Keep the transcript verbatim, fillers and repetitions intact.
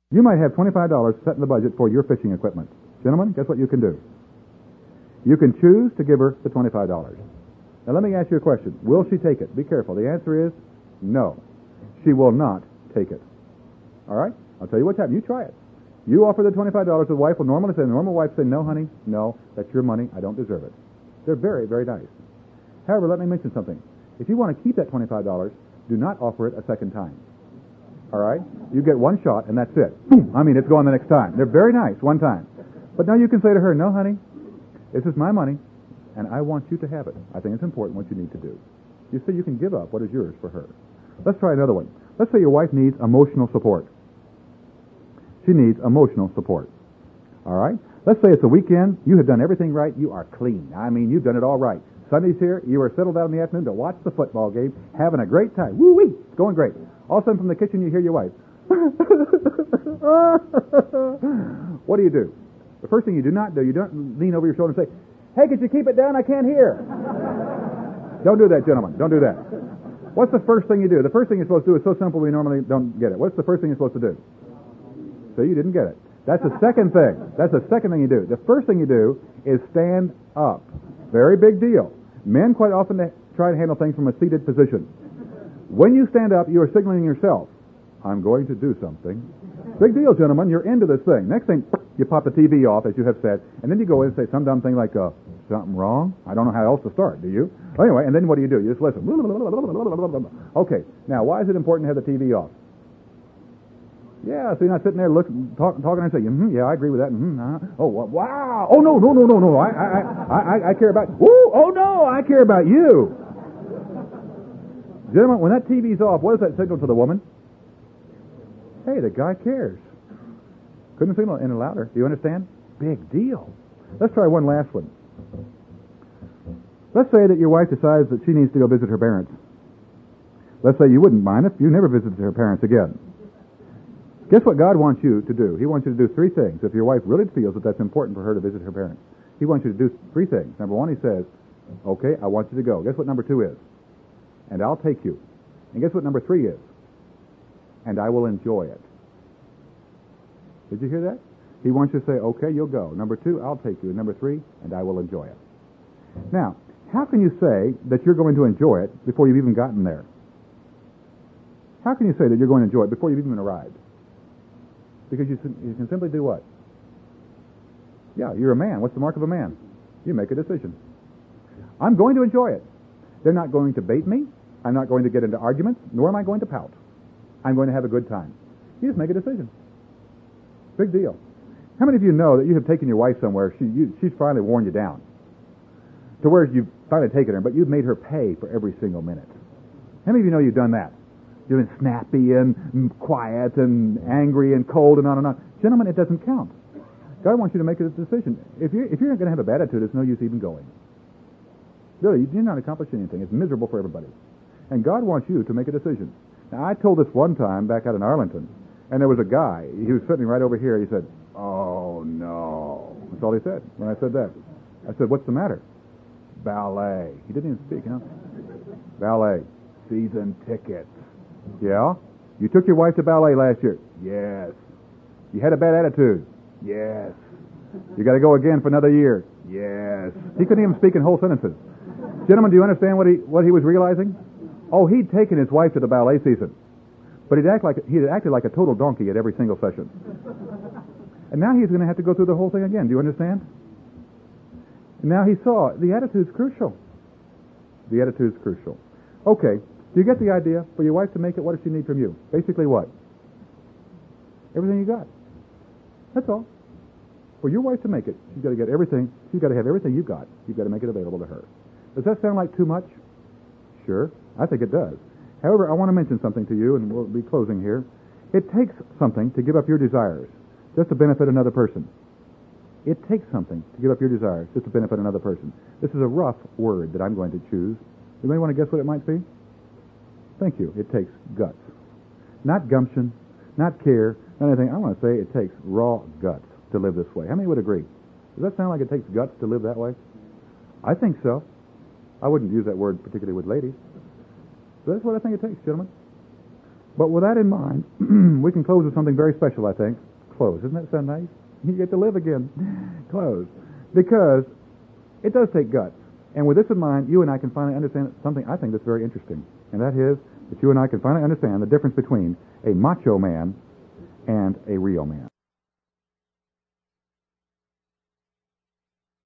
You might have twenty-five dollars set in the budget for your fishing equipment. Gentlemen, guess what you can do? You can choose to give her the twenty-five dollars. Now let me ask you a question. Will she take it? Be careful. The answer is no. She will not take it. All right? I'll tell you what's happening. You try it. You offer the twenty-five dollars, the wife will normally say, the normal wife say, no, honey, no, that's your money. I don't deserve it. They're very, very nice. However, let me mention something. If you want to keep that twenty-five dollars, do not offer it a second time. All right? You get one shot, and that's it. Boom. I mean, it's going the next time. They're very nice one time. But now you can say to her, no, honey, this is my money, and I want you to have it. I think it's important what you need to do. You see, you can give up what is yours for her. Let's try another one. Let's say your wife needs emotional support. She needs emotional support. All right? Let's say it's a weekend. You have done everything right. You are clean. I mean, you've done it all right. Sunday's here. You are settled down in the afternoon to watch the football game, having a great time. Woo-wee! It's going great. All of a sudden from the kitchen you hear your wife. What do you do? The first thing you do not do, you don't lean over your shoulder and say, hey, could you keep it down? I can't hear. Don't do that, gentlemen. Don't do that. What's the first thing you do? The first thing you're supposed to do is so simple we normally don't get it. What's the first thing you're supposed to do? So you didn't get it. That's the second thing. That's the second thing you do. The first thing you do is stand up. Very big deal. Men quite often try to handle things from a seated position. When you stand up, you are signaling yourself, I'm going to do something. Big deal, gentlemen. You're into this thing. Next thing, you pop the T V off, as you have said, and then you go in and say some dumb thing like, uh, something wrong? I don't know how else to start, do you? Anyway, and then what do you do? You just listen. Okay, now, why is it important to have the T V off? Yeah, so you're not sitting there looking, talk, talking and saying, mm-hmm, yeah, I agree with that. Mm-hmm, uh-huh. Oh, wow. Oh, no, no, no, no, no. I, I, I, I, I care about, woo, oh, no, I care about you. Gentlemen, when that T V's off, what does that signal to the woman? Hey, the guy cares. Couldn't signal any louder. Do you understand? Big deal. Let's try one last one. Let's say that your wife decides that she needs to go visit her parents. Let's say you wouldn't mind if you never visited her parents again. Guess what God wants you to do? He wants you to do three things. If your wife really feels that that's important for her to visit her parents, He wants you to do three things. Number one, He says, okay, I want you to go. Guess what number two is? And I'll take you. And guess what number three is? And I will enjoy it. Did you hear that? He wants you to say, okay, you'll go. Number two, I'll take you. And number three, and I will enjoy it. Now, how can you say that you're going to enjoy it before you've even gotten there? How can you say that you're going to enjoy it before you've even arrived? Because you, you can simply do what? Yeah, you're a man. What's the mark of a man? You make a decision. I'm going to enjoy it. They're not going to bait me. I'm not going to get into arguments, nor am I going to pout. I'm going to have a good time. You just make a decision. Big deal. How many of you know that you have taken your wife somewhere, she, you, she's finally worn you down to where you've finally taken her, but you've made her pay for every single minute? How many of you know you've done that? You've been snappy and quiet and angry and cold and on and on. Gentlemen, it doesn't count. God wants you to make a decision. If you're, if you're not going to have a bad attitude, it's no use even going. Really, you're not accomplishing anything. It's miserable for everybody. And God wants you to make a decision. Now, I told this one time back out in Arlington, and there was a guy. He was sitting right over here. He said, oh, no. That's all he said when I said that. I said, what's the matter? Ballet. He didn't even speak, huh? Ballet. Season tickets. Yeah? You took your wife to ballet last year? Yes. You had a bad attitude? Yes. You got to go again for another year? Yes. He couldn't even speak in whole sentences. Gentlemen, do you understand what he what he was realizing? Oh, he'd taken his wife to the ballet season, but he'd act like he'd acted like a total donkey at every single session. And now he's going to have to go through the whole thing again. Do you understand? And now he saw the attitude's crucial. The attitude's crucial. Okay. Do you get the idea? For your wife to make it, what does she need from you? Basically what? Everything you got. That's all. For your wife to make it, she's got to get everything. She's got to have everything you got. You've got to make it available to her. Does that sound like too much? Sure. I think it does. However, I want to mention something to you, and we'll be closing here. It takes something to give up your desires just to benefit another person. It takes something to give up your desires just to benefit another person. This is a rough word that I'm going to choose. You may want to guess what it might be? Thank you. It takes guts. Not gumption, not care, not anything. I want to say it takes raw guts to live this way. How many would agree? Does that sound like it takes guts to live that way? I think so. I wouldn't use that word particularly with ladies. But that's what I think it takes, gentlemen. But with that in mind, we can close with something very special, I think. Close. Isn't that so nice? You get to live again. Close. Because it does take guts. And with this in mind, you and I can finally understand something I think that's very interesting. And that is that you and I can finally understand the difference between a macho man and a real man.